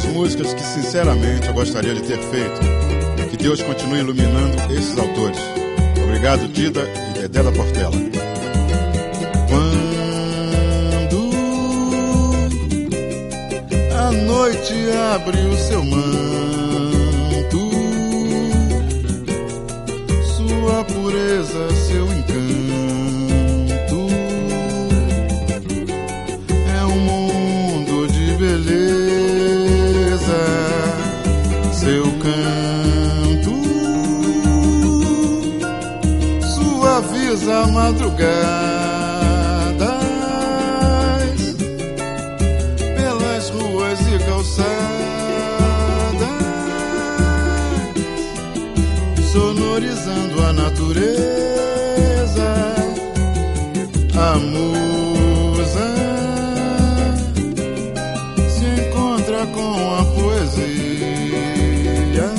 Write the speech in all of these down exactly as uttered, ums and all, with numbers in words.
músicas que sinceramente eu gostaria de ter feito. Que Deus continue iluminando esses autores. Obrigado, Dida e Dedé da Portela. Quando a noite abre o seu manto, sua pureza, seu encanto, é um mundo de beleza, seu canto suaviza madrugadas pelas ruas e calçadas, sonorizando a natureza. A musa se encontra com a poesia,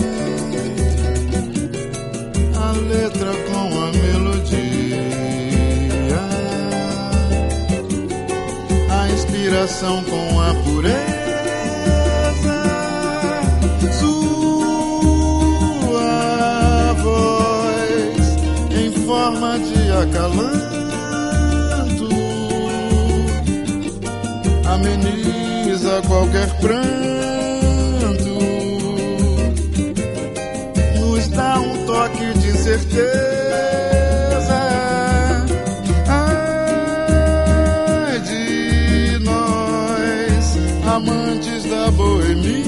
a letra com a melodia, a inspiração com a pureza. Sua voz em forma de acalanto ameniza qualquer pranto, nos dá um toque de certeza. Ai de nós, amantes da boemia,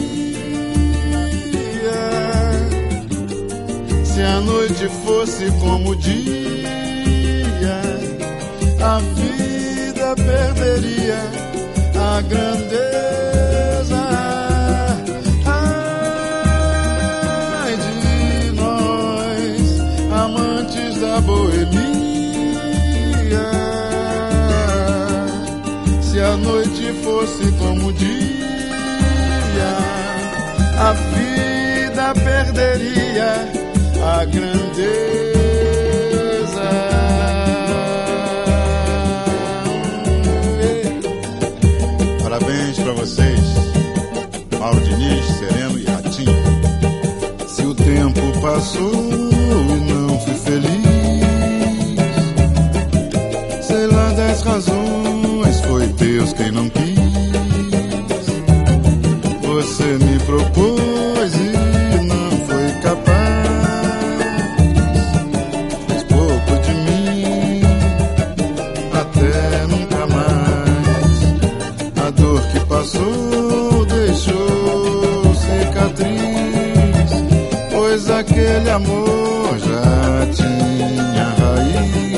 se a noite fosse como o dia, a vida perderia a grandeza. Ai de nós, amantes da boemia, se a noite fosse como o dia, a vida perderia a grandeza. Parabéns pra vocês, Mauro Diniz, Sereno e Ratinho. Se o tempo passou e não fui feliz, sei lá das razões, foi Deus quem não quis. Você me propôs e não foi capaz, fez pouco de mim, até nunca mais. A dor que passou deixou cicatriz, pois aquele amor já tinha raiz.